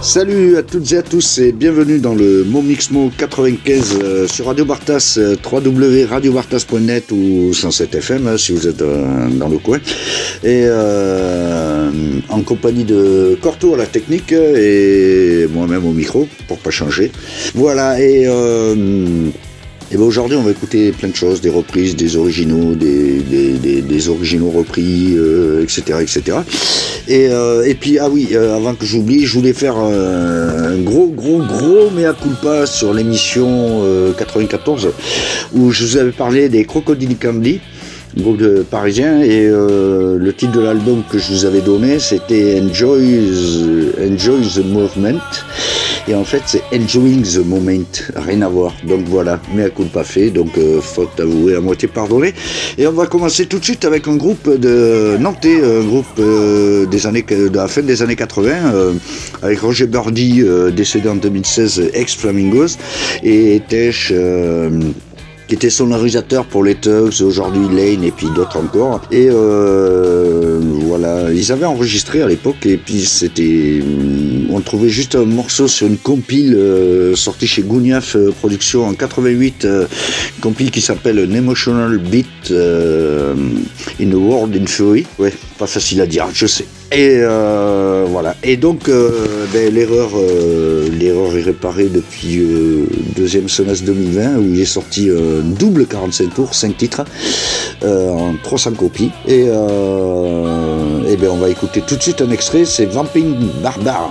Salut à toutes et à tous et bienvenue dans le Momixmo 95 sur Radio Bartas, www.radiobartas.net ou 107 FM si vous êtes dans le coin. Et en compagnie de Corto à la technique et moi-même au micro pour pas changer. Voilà, et ben aujourd'hui on va écouter plein de choses, des reprises, des originaux, des originaux repris, etc. Et puis avant que j'oublie, je voulais faire un gros mea culpa sur l'émission 94 où je vous avais parlé des Crocodile Candy, groupe parisien, et le titre de l'album que je vous avais donné c'était Enjoy the Movement, et en fait c'est Enjoying the Moment, rien à voir. Donc voilà, mea culpa fait, donc faute avouée à moitié pardonnée. Et on va commencer tout de suite avec un groupe de Nantais, un groupe de la fin des années 80, avec Roger Birdie, décédé en 2016, ex-Flamingos, et Tesh, qui était sonorisateur pour les Tugs, aujourd'hui Lane et puis d'autres encore. Et voilà, ils avaient enregistré à l'époque, et puis on trouvait juste un morceau sur une compile sortie chez Gougnaf Productions en 88, compile qui s'appelle An Emotional Beat in a World in Fury. Ouais, pas facile à dire, je sais. Et voilà. Et donc l'erreur est réparée depuis deuxième semestre 2020 où il est sorti un double 45 tours, 5 titres en 300 copies. Et on va écouter tout de suite un extrait, c'est Vamping Barbare.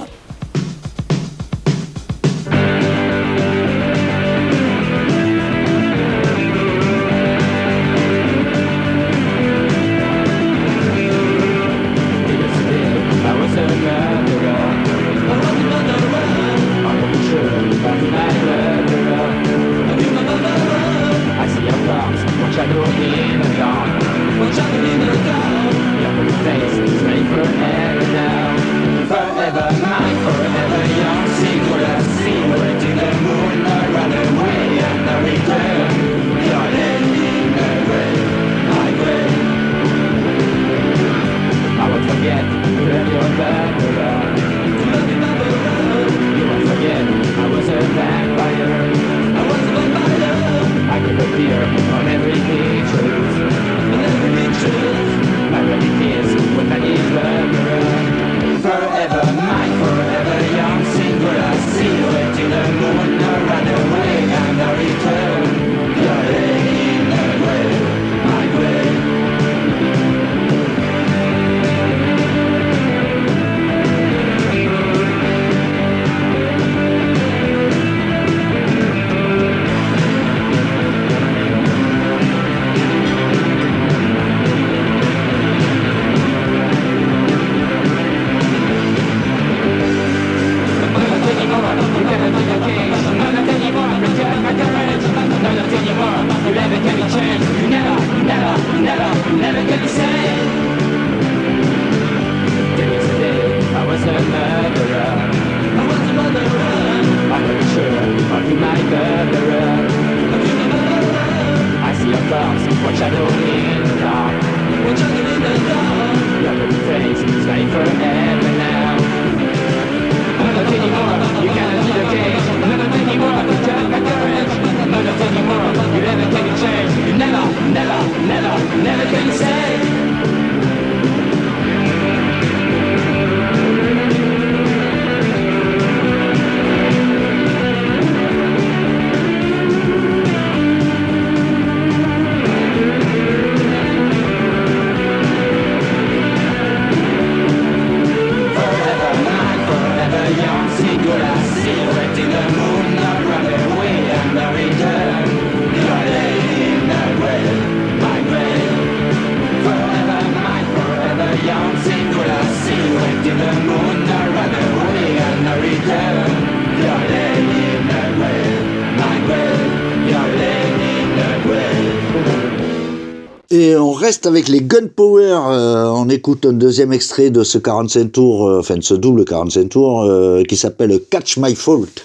Et on reste avec les Gunpower, on écoute un deuxième extrait de ce 45 tours, de ce double 45 tours, qui s'appelle Catch My Fault.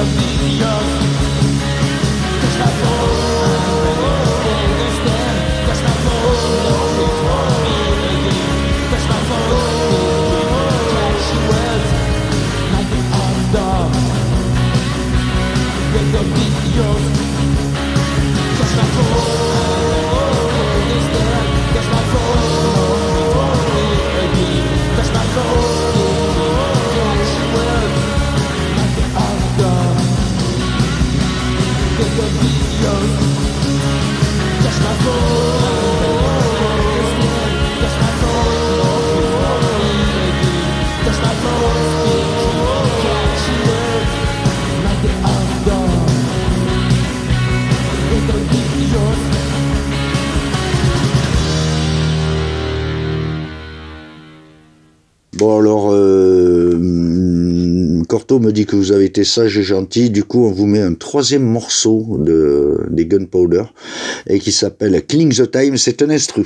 Bon alors, Corto me dit que vous avez été sage et gentil, du coup on vous met un troisième morceau des Gunpowder, et qui s'appelle Killing the Time, c'est un instru.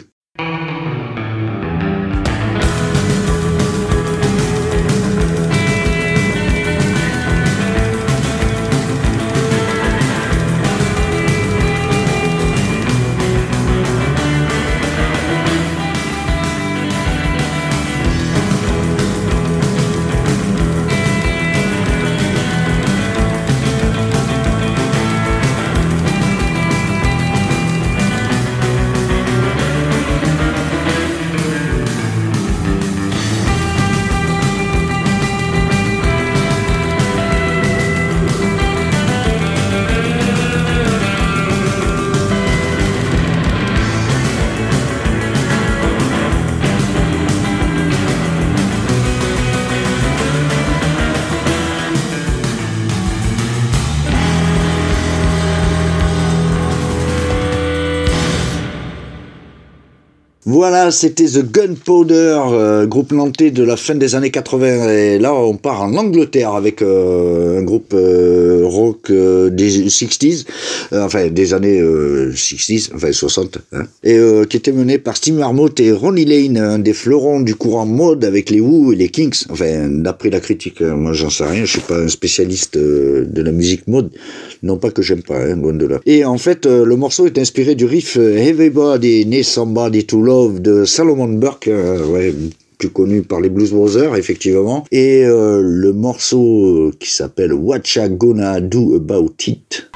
Voilà, c'était The Gunpowder, groupe nantais de la fin des années 80. Et là, on part en Angleterre avec un groupe rock des 60s, enfin des années 60s, enfin 60, hein, et qui était mené par Steve Marmot et Ronnie Lane, un des fleurons du courant mode avec les Who et les Kinks. Enfin, d'après la critique, moi j'en sais rien, je suis pas un spécialiste de la musique mode, non pas que j'aime pas, hein, loin de là. Et en fait, le morceau est inspiré du riff Everybody Needs Somebody to Love de Solomon Burke, ouais, plus connu par les Blues Brothers, effectivement, et le morceau qui s'appelle What Ya Gonna Do About It.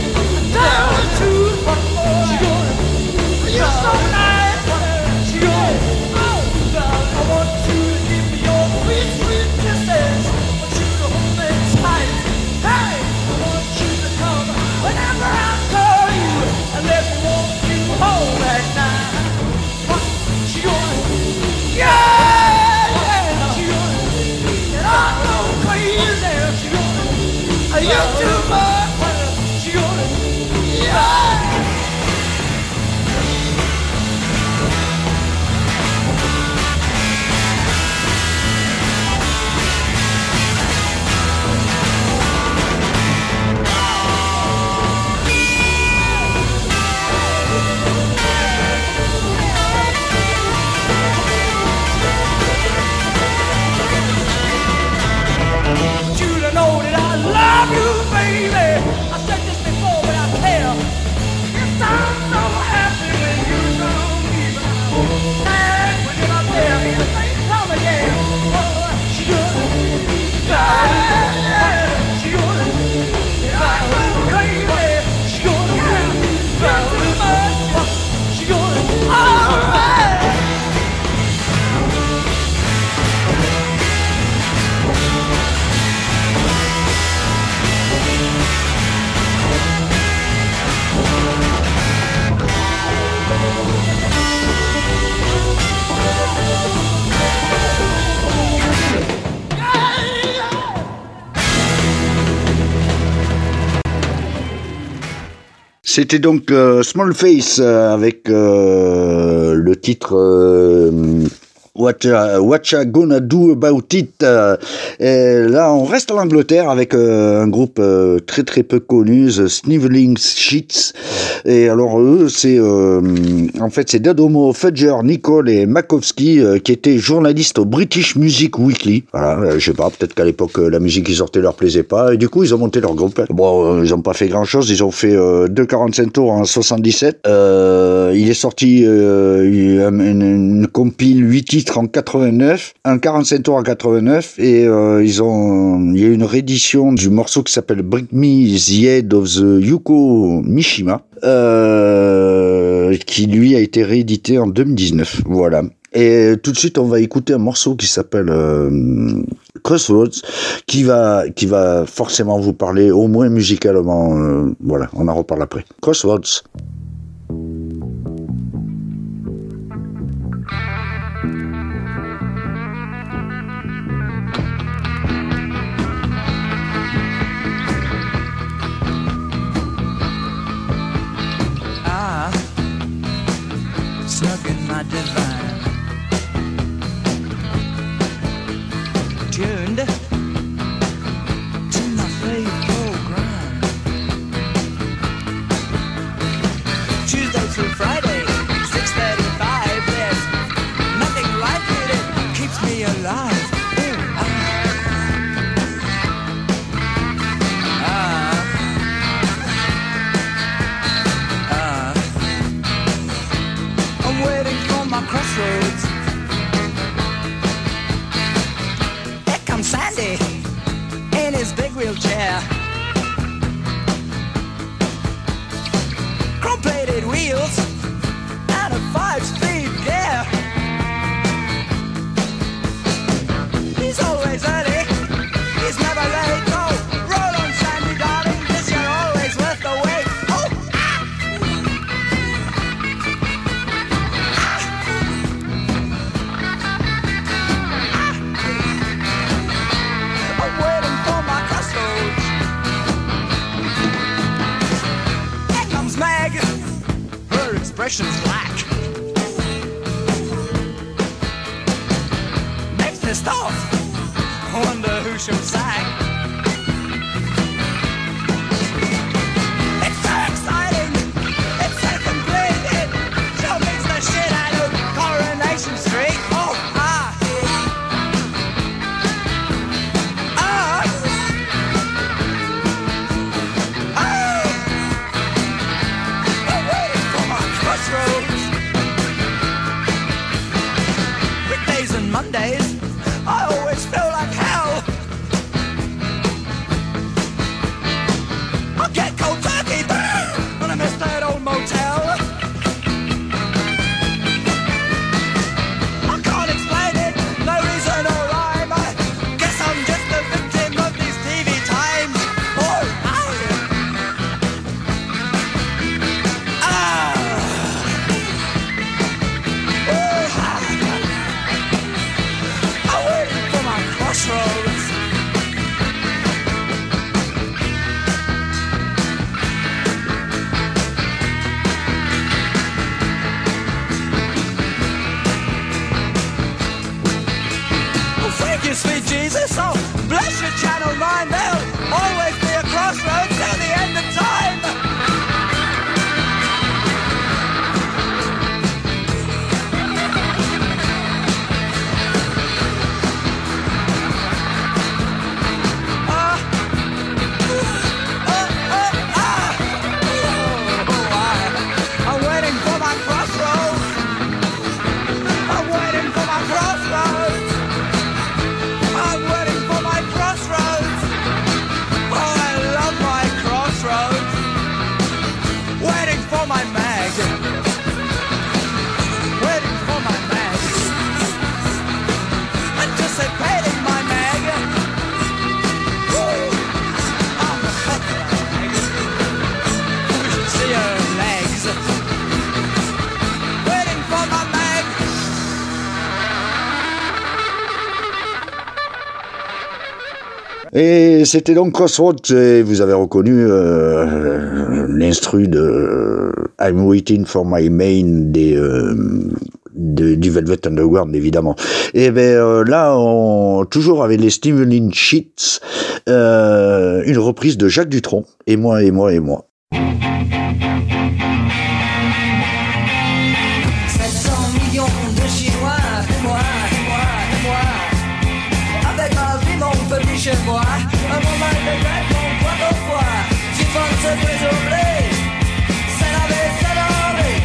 You're so nice. C'était donc Small Face avec le titre What ya gonna do about it? Et là, on reste en Angleterre avec un groupe très très peu connu, The Sniveling Sheets. Et alors eux, c'est en fait c'est Dadomo, Fudger, Nicole et Makowski qui étaient journalistes au British Music Weekly. Voilà, je sais pas, peut-être qu'à l'époque la musique qu'ils sortaient leur plaisait pas et du coup ils ont monté leur groupe. Bon, ils ont pas fait grand chose, ils ont fait 2,45 tours en 77. Il est sorti une compile 8 titres en 89, un 45 tours en 89 et il y a une réédition du morceau qui s'appelle Bring Me the Head of the Yuko Mishima qui lui a été réédité en 2019. Voilà. Et tout de suite, on va écouter un morceau qui s'appelle Crossroads, qui va forcément vous parler, au moins musicalement. Voilà, on en reparle après. Crossroads. Snug in my divine, tuned to my faithful grind. Tuesday through Friday, 6:35. There's nothing like it. It keeps me alive. Crossroads. Here comes Sandy in his big wheelchair. Chrome-plated wheels and a 5-speed gear. He's always early, he's never late. No, roll on Sandy, darling, 'cause you're always worth the wait. Oh! Expression's black. Makes me stop. Wonder who she'll sing. It's so exciting. It's so complete. It sure beats the shit out of Coronation Street. Oh, Mondays, I always feel like hell. Et c'était donc Crossroads, et vous avez reconnu l'instru de I'm Waiting for My Main du Velvet Underground, évidemment. Et ben là, toujours avec les Steven Sheets, une reprise de Jacques Dutronc, et moi, et moi, et moi. 700 millions de Chinois, et moi, et moi, et moi. Avec ma vie, mon petit chez moi, un moment de grève, mon poids au foie. Tu penses que j'oublie, c'est la vie, c'est la vie.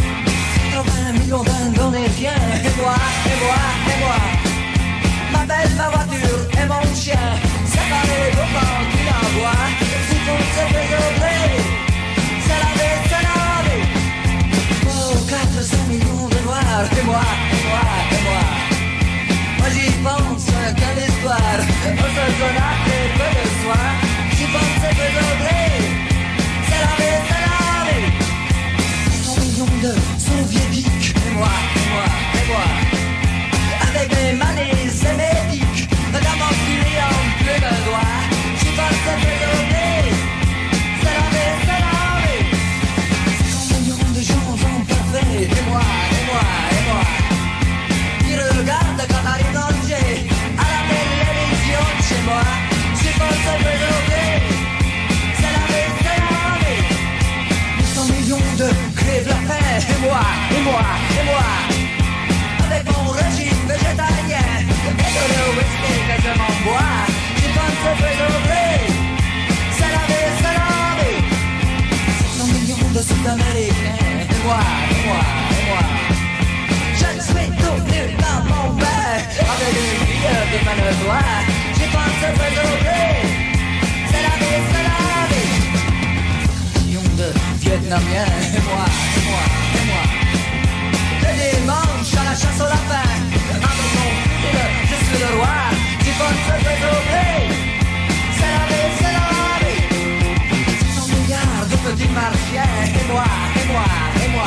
80 millions d'Indonésiens, et moi, et moi, et moi. Ma belle, ma voiture, et mon chien, c'est pas les copains qui l'envoient. Tu penses que j'oublie, c'est la vie, c'est la vie. Oh, 400 millions de noirs, et moi, et moi, et moi. Moi j'y pense qu'à l'histoire, on se sonate et peu de soin. J'y pense que j'oublie, c'est la vie, c'est la vie. 100 millions de soviétiques, et moi, et moi, et moi. Avec mes manies et mes pics, dans mon filet en plus de doigts. J'y pense que j'oublie, c'est la vie, c'est la vie. 100 millions de gens imparfaits, et moi, et moi, et moi. Qui regardent quand arrive danger à la télévision de chez moi. J'y pense que j'oublie, c'est la vie, c'est la vie. 100 millions de crèvent la faim, et moi, et moi, et moi. Avec mon régime végétarien et de le whisky que je m'embois. J'y pense que j'oublie, c'est la vie, c'est la vie. 100 millions de Sud-Américains, et moi, et moi, et moi. Je suis tout nu dans mon bain, avec une fille qui me le doigt. J'y pense que j'oublie, c'est la vie, c'est la vie. 1 million de Vietnamiens, et moi, et moi, et moi. Le dimanche à la chasse au lapin, avec mon fusil, je suis le roi. J'y pense que j'oublie, c'est la vie, c'est la vie. 100 milliards de petits martiens, et moi, et moi, et moi.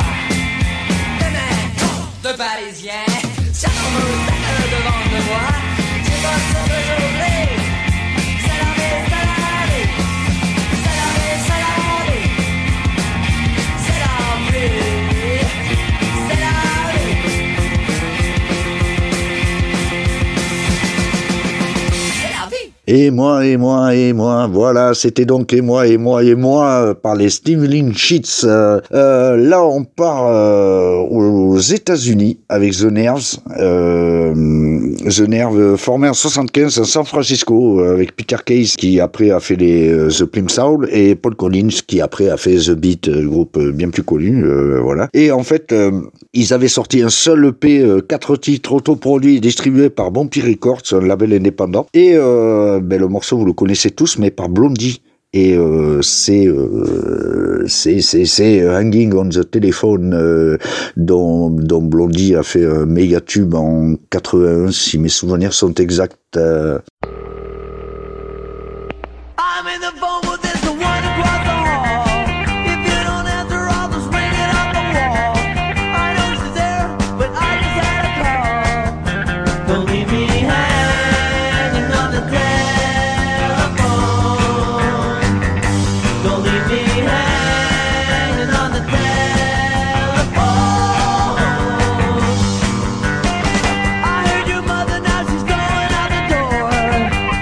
De Parisiens, ça me met devant de moi. J'y pense que j'oublie, c'est la vie, c'est la vie. C'est la vie, c'est la vie. C'est la vie, c'est la vie. C'est la vie. Et moi, et moi, et moi, voilà, c'était donc et moi, et moi, et moi, par les Steven Sheets. Là, on part aux États-Unis avec The Nerves. The Nerves, formé en 75 à San Francisco, avec Peter Case, qui après a fait les The Plimsoul Soul, et Paul Collins, qui après a fait The Beat, groupe bien plus connu, voilà. Et en fait, ils avaient sorti un seul EP, 4 titres autoproduits et distribués par Bumpy Records, un label indépendant. Et le morceau, vous le connaissez tous, mais par Blondie. Et c'est Hanging on the Telephone dont Blondie a fait un méga tube en 81, si mes souvenirs sont exacts. I'm in the phone booth, there's the one across the hall. If you don't answer, I'll just ring it on the wall. I know she's there, but I just had a call. Don't leave me hanging on the telephone. Don't leave me hanging on the telephone. I heard your mother, now she's going out the door.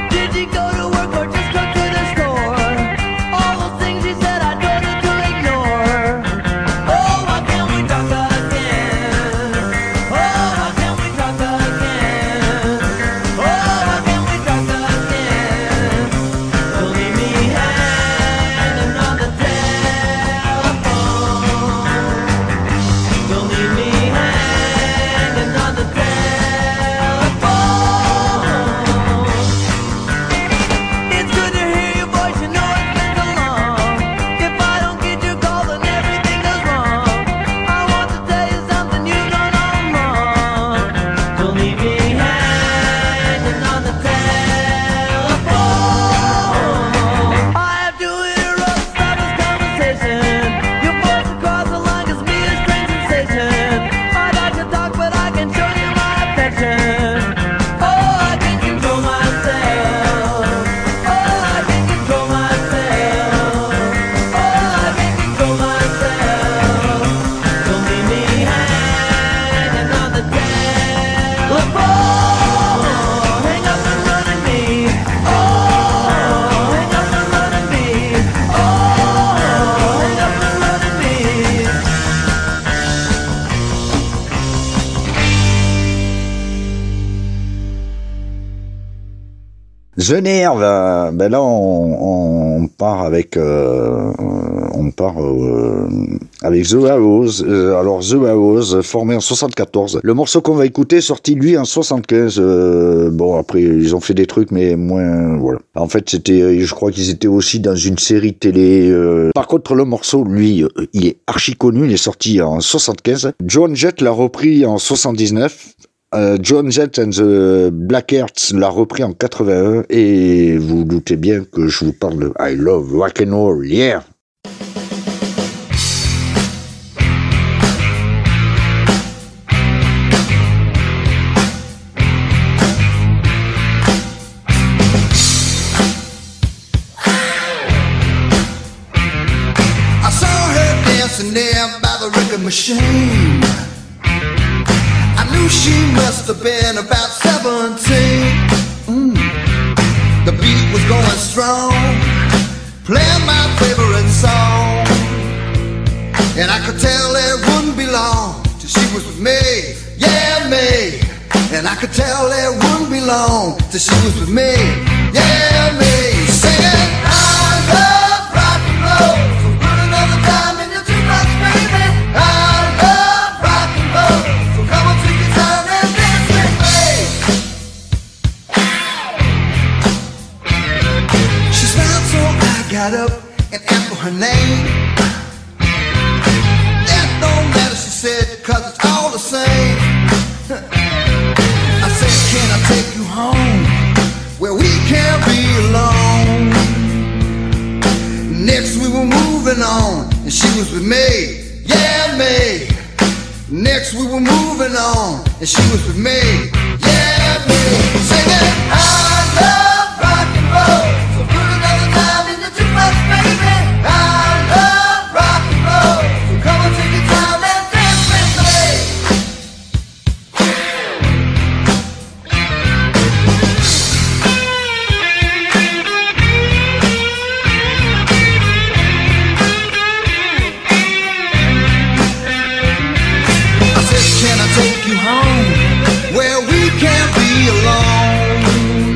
The Nerve, ben là on part avec avec The Arrows. Alors The Arrows, formé en 74. Le morceau qu'on va écouter est sorti lui en 75. Bon après ils ont fait des trucs mais moins voilà. En fait c'était, je crois qu'ils étaient aussi dans une série télé. Par contre le morceau lui il est archi connu, il est sorti en 75. Joan Jett l'a repris en 79. Joan Jett and the Blackhearts l'a repris en 81 et vous doutez bien que je vous parle de I Love Rock and Roll, yeah. I saw her dancing there by the record machine. I knew she must have been about 17. The beat was going strong, playing my favorite song. And I could tell it wouldn't be long till she was with me, yeah me. And I could tell it wouldn't be long till she was with me, yeah me. Singing I love rock and roll, so put another dime in your jukebox, baby. I love rock and roll, so come on, take your time and dance with me. She smiled so I got up and asked for her name. That don't matter, she said, 'cause it's all the same. I said, can I take you home where we can't be alone? Next we were moving on and she was with me, yeah me. Next we were moving on and she was with me, yeah me. Singing I love rock and roll, so put another time in the jukebox, baby. I love rock and roll, so come on, take your time and dance with me. I said, can I take you home where we can't be alone?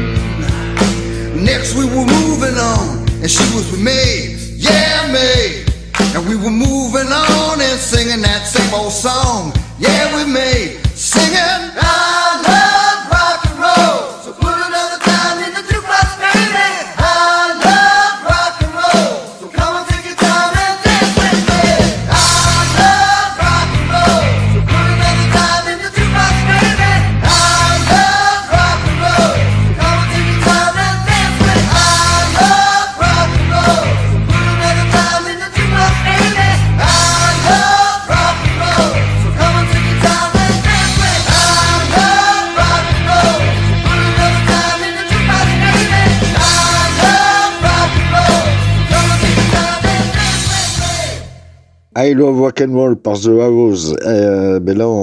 Next we were moving on and she was with me, yeah me. And we were moving on and singing that same old song, yeah with me. Singing I love rock and roll, so put another time in the jukebox, baby. I love rock and roll, so come on, take your time and dance with me. I love rock and roll, so put another time in the jukebox, baby. I love rock and roll, so come on, take your time and dance with me. I love rock and roll, so put another time in the jukebox, baby. I love rock and roll, so come on, take your time and dance with me. I love rock and roll, so put another time in the jukebox, baby. I love rock and roll, so come on, take your time and dance with me. I Love Rock and Roll par The Arrows. Ben là,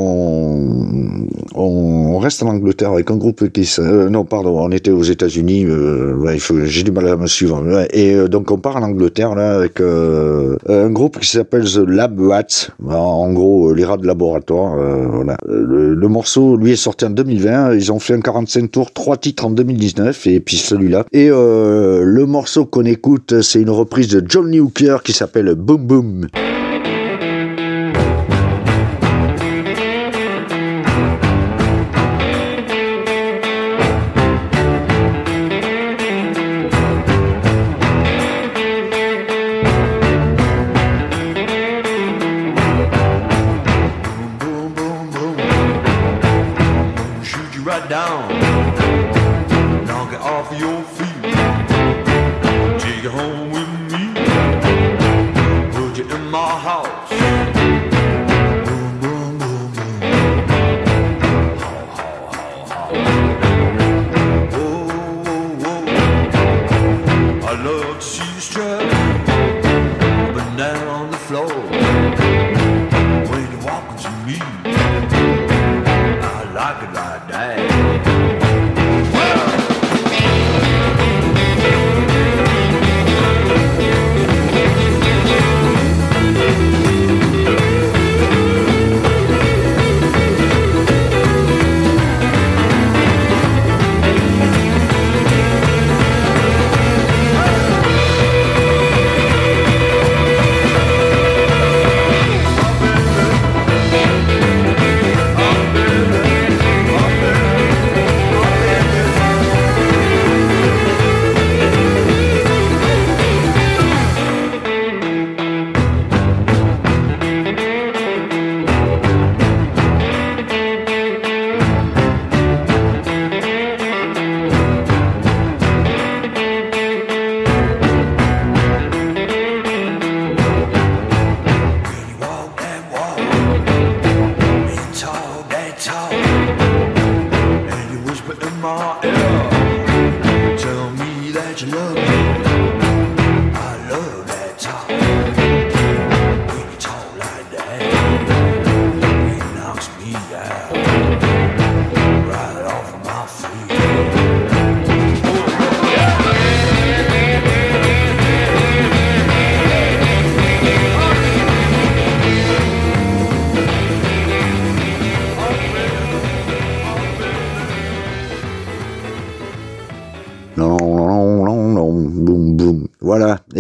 on reste en Angleterre avec un groupe qui... non, pardon, on était aux États-Unis. Ouais, j'ai du mal à me suivre. Ouais, et donc, on part en Angleterre là avec un groupe qui s'appelle The Lab Rats. En gros, les rats de laboratoire. Voilà. Le morceau, lui, est sorti en 2020. Ils ont fait un 45 tours, 3 titres en 2019, et puis celui-là. Et le morceau qu'on écoute, c'est une reprise de John Lee Hooker qui s'appelle Boom Boom. Shoot you right down, knock it off your feet, take you home with me, put you in my house. Boom, boom, boom, boom. How, how. Oh, oh, oh. I love to see you strut up and down on the floor when you're walking to me. I like it like that.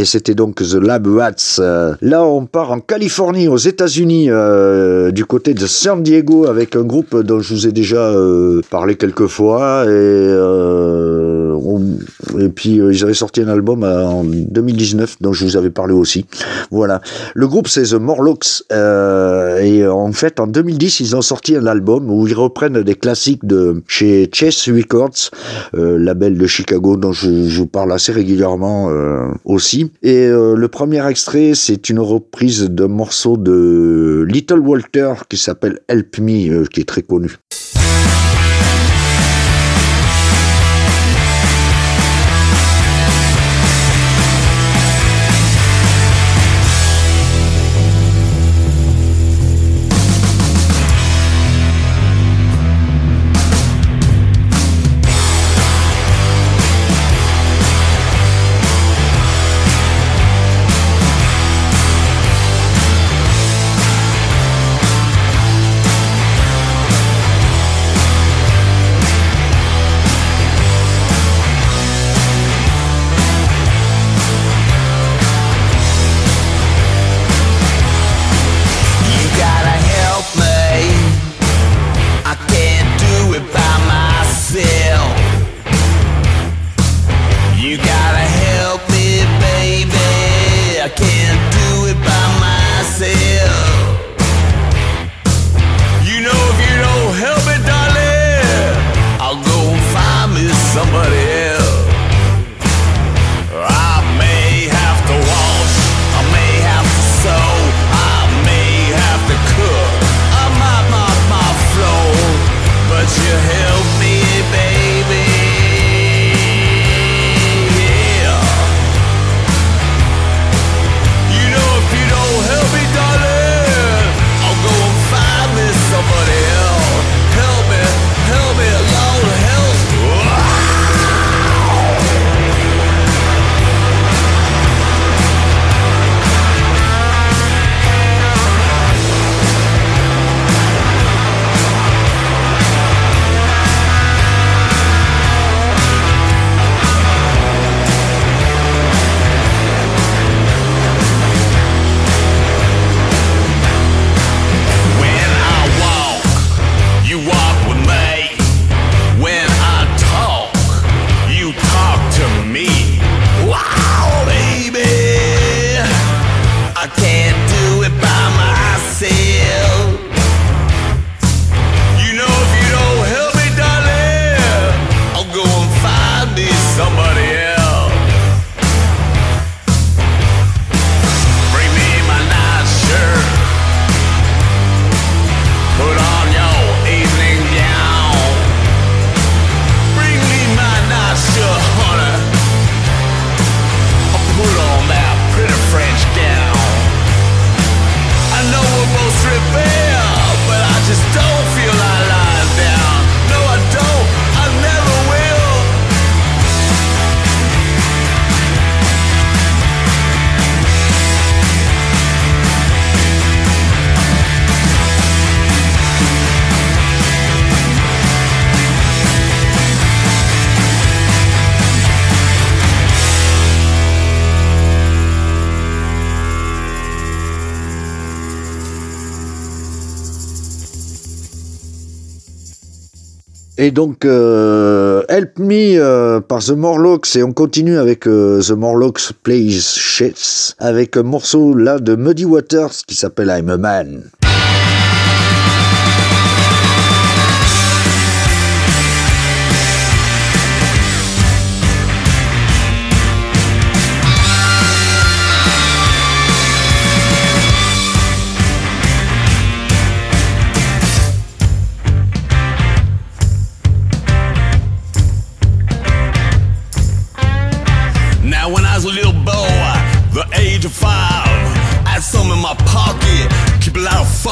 et c'était donc The Lab Rats. Là, on part en Californie, aux États-Unis, du côté de San Diego, avec un groupe dont je vous ai déjà parlé quelques fois, et puis ils avaient sorti un album en 2019 dont je vous avais parlé aussi. Voilà. Le groupe, c'est The Morlocks, et en fait, en 2010, ils ont sorti un album où ils reprennent des classiques de chez Chess Records, label de Chicago dont je vous parle assez régulièrement aussi. Et le premier extrait, c'est une reprise d'un morceau de Little Walter qui s'appelle Help Me, qui est très connu. Et donc, Help Me par The Morlocks, et on continue avec The Morlocks Plays Chess, avec un morceau là de Muddy Waters qui s'appelle I'm a Man. Some in my pocket, keep a lot of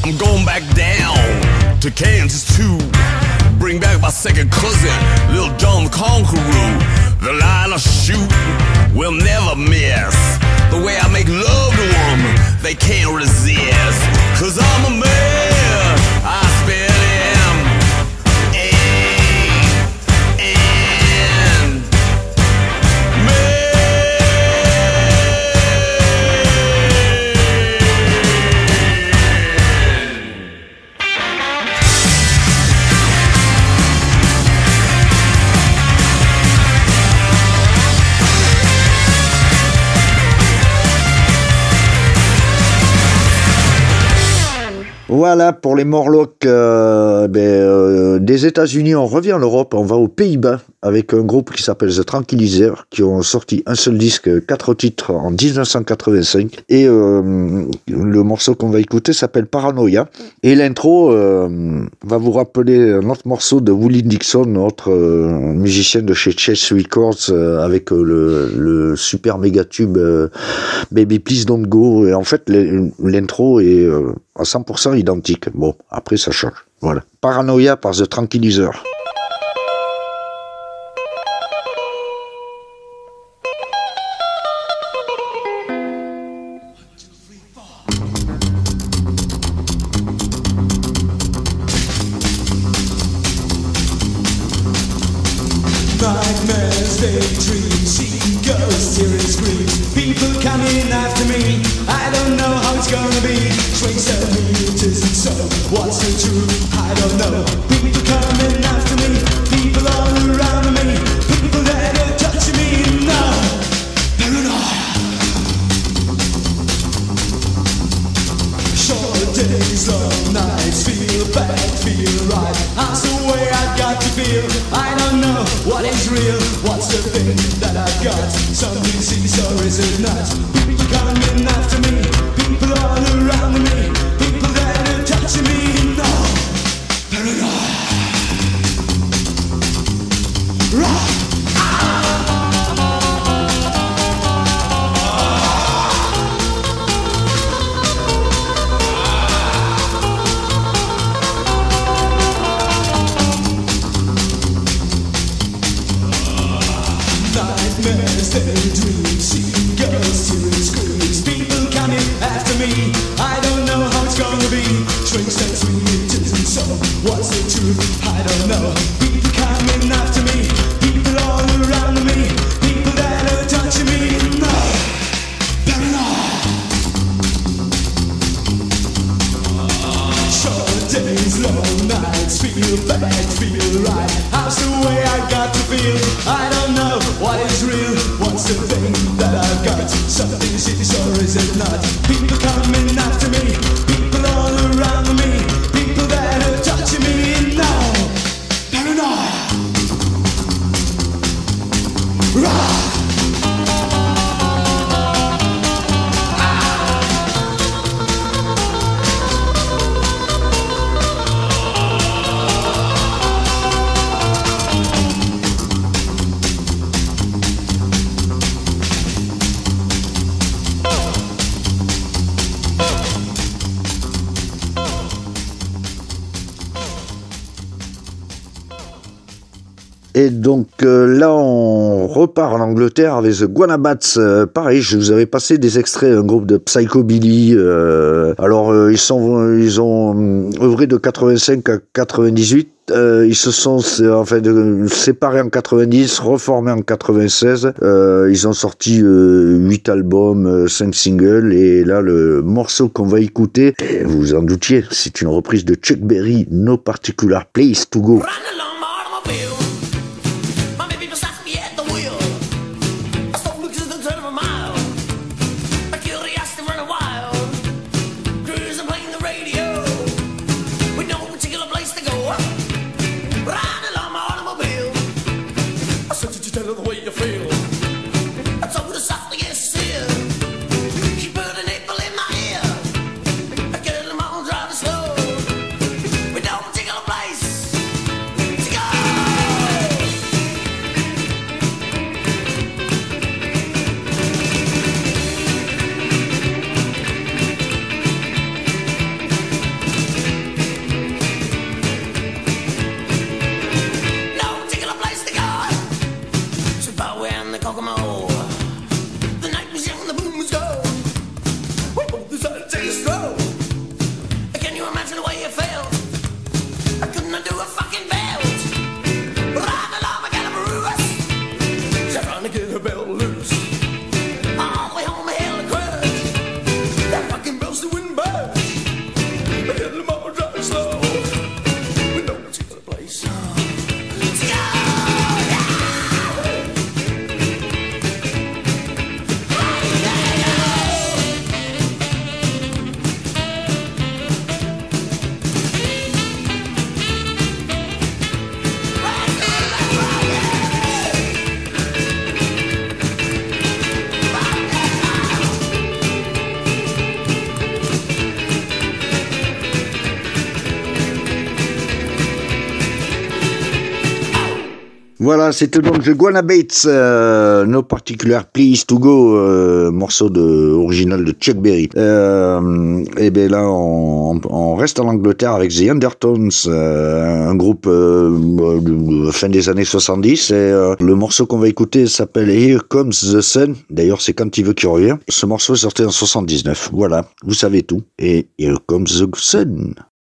I'm going back down to Kansas too. Bring back my second cousin, Lil John the Conqueror. The line I shoot will never miss. The way I make love to them, they can't resist. Cause I'm a man, I spit him. Voilà pour les Morlocks des États-Unis. On revient en Europe, on va aux Pays-Bas avec un groupe qui s'appelle The Tranquilizer, qui ont sorti un seul disque, 4 titres en 1985. Et le morceau qu'on va écouter s'appelle Paranoia. Et l'intro va vous rappeler un autre morceau de Willie Dixon, notre musicien de chez Chess Records, avec le super méga tube Baby Please Don't Go. Et en fait, l'intro est à 100% identique. Bon, après ça change. Voilà. Paranoia par The Tranquilizer. Nightmares, daydreams, she goes, tears, screams. People coming after me. I don't know how it's gonna be. Swings at me, it isn't so. What's the truth? I don't know. People coming after me. People all around me. People that are touching me. No, paranoia. Short days, long nights. Feel bad, feel right. That's the way I got to feel. I don't know what is real. What's the thing that I got? Some disease or is it not? People coming after me. People all around me. People that are touching me. No, paranoia. Right. Nightmares, daydreams, see girls, tears, screams. People coming after me. I don't know how it's gonna be. Strings that swing, it isn't so. What's the truth? I don't know. People coming after me. People all around me. People that are touching me. No, paranoia. Short days, long nights. Feel bad, feel right. How's the way I got to feel? I don't know what is real. What's the thing that I've got? Something is or is it not? People coming after me. People all around me. People that are touching me now. Paranoia. Right. Et donc là, on repart en Angleterre avec The Guanabats. Pareil, je vous avais passé des extraits, un groupe de psychobilly. Ils ont œuvré de 85 à 98. Ils se sont séparés en 90, reformés en 96. Ils ont sorti 8 albums, 5 singles. Et là, le morceau qu'on va écouter, vous vous en doutiez, c'est une reprise de Chuck Berry, No Particular Place to Go. Drive slow. We don't take a place. Voilà, c'était donc The Guana Bates, No Particular Place to Go, morceau original de Chuck Berry. Et bien là, on reste en Angleterre avec The Undertones, un groupe fin des années 70. Et le morceau qu'on va écouter s'appelle Here Comes the Sun. D'ailleurs, c'est Quand il veut qu'il revient. Ce morceau est sorti en 79. Voilà, vous savez tout. Et Here Comes the Sun.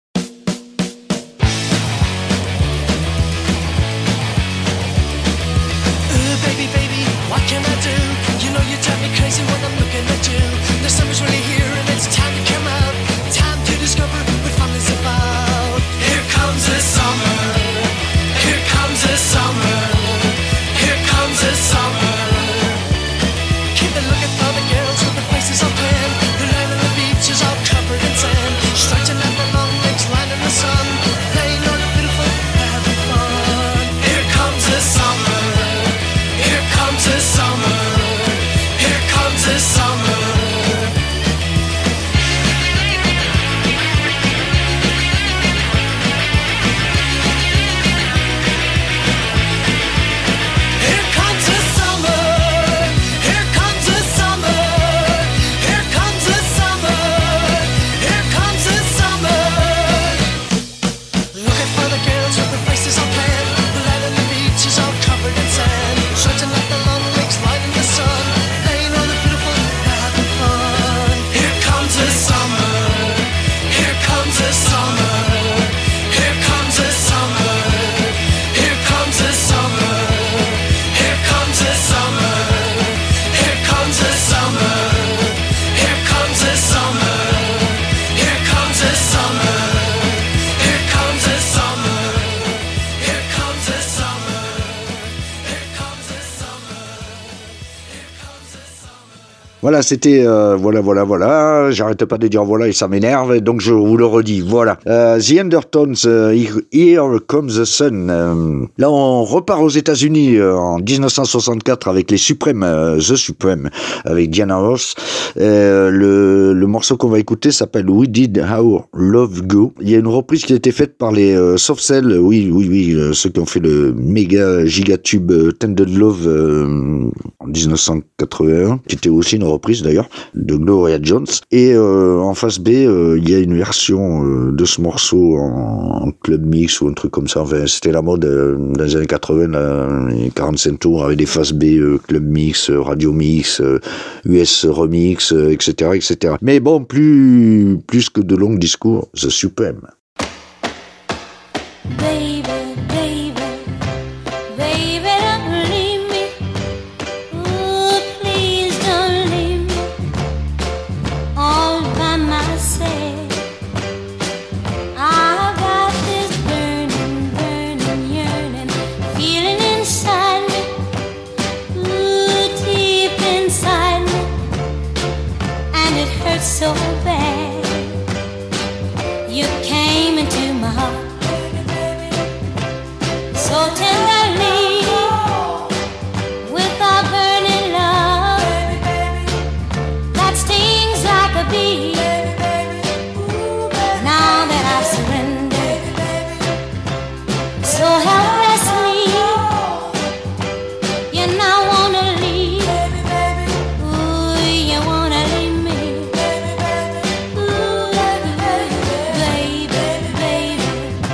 Stretching out the long legs, lining the sun, playing on the beautiful, having fun. Here comes the summer. Here comes the summer. Here comes the summer. Here comes the summer. Here comes the summer. Here comes the summer. Here comes the summer. Looking for the girls with the faces all tan, the land and the beaches all covered in sand, stretching like the long legs, lighting the sun, playing on the beautiful, having fun. Here comes the summer. Here comes the summer. Here comes the summer. Here comes the summer. Here comes the summer. Here comes the summer. Here comes the summer. Here comes the summer. Here comes the summer. Here comes the summer. Here comes the summer. Here comes the summer. Voilà, c'était voilà. J'arrête pas de dire voilà et ça m'énerve, donc je vous le redis. Voilà. The Undertones, Here Comes the Sun. Là, on repart aux États-Unis en 1964 avec les Suprêmes, The Supreme, avec Diana Ross. Le morceau qu'on va écouter s'appelle We Did Our Love Go. Il y a une reprise qui a été faite par les Soft Cell, oui, ceux qui ont fait le méga gigatube Tender Love en 1981, qui était aussi une reprise d'ailleurs de Gloria Jones. Et en face B, il y a une version de ce morceau en club mix ou un truc comme ça. Enfin, c'était la mode dans les années 80, les 45 tours avec des faces B, club mix, radio mix, US remix, etc. Mais bon, plus que de longs discours, The Supreme. Baby, don't leave me. Ooh, please don't leave me all by myself. I've got this burning, yearning feeling inside me, ooh, deep inside me, and it hurts so bad. You came into my heart so tenderly, with a burning love that stings like a bee. Now that I surrender so helplessly, you now wanna leave. Ooh, you wanna leave me. Ooh, baby.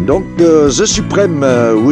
Donc, The Supreme,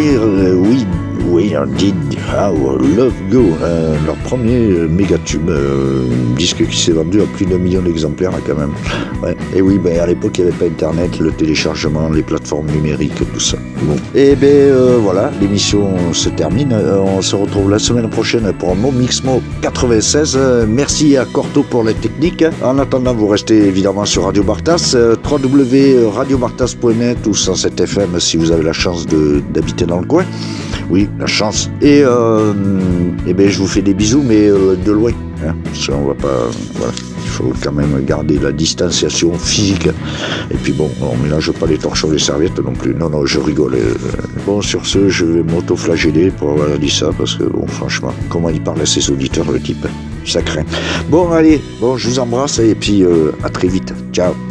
We Did Our Love Go, leur premier méga tube, disque qui s'est vendu à plus d'1 million d'exemplaires quand même. Ouais. Et oui, à l'époque il n'y avait pas internet, le téléchargement, les plateformes numériques, tout ça. Bon. Et voilà, l'émission se termine. On se retrouve la semaine prochaine pour un Mixmo 96. Merci à Corto pour la technique. En attendant, vous restez évidemment sur Radio Bartas, www.radiobartas.net ou 107 FM si vous avez la chance d'habiter dans le coin. Oui, la chance. Et je vous fais des bisous, mais de loin. Hein, parce qu'on va pas. Voilà. Il faut quand même garder la distanciation physique. Et puis bon, on mélange pas les torchons et les serviettes non plus. Non, je rigole. Bon, sur ce, je vais m'auto-flageller pour avoir dit ça, parce que bon, franchement, comment il parle à ses auditeurs, le type, ça craint. Bon, allez, je vous embrasse et puis à très vite. Ciao.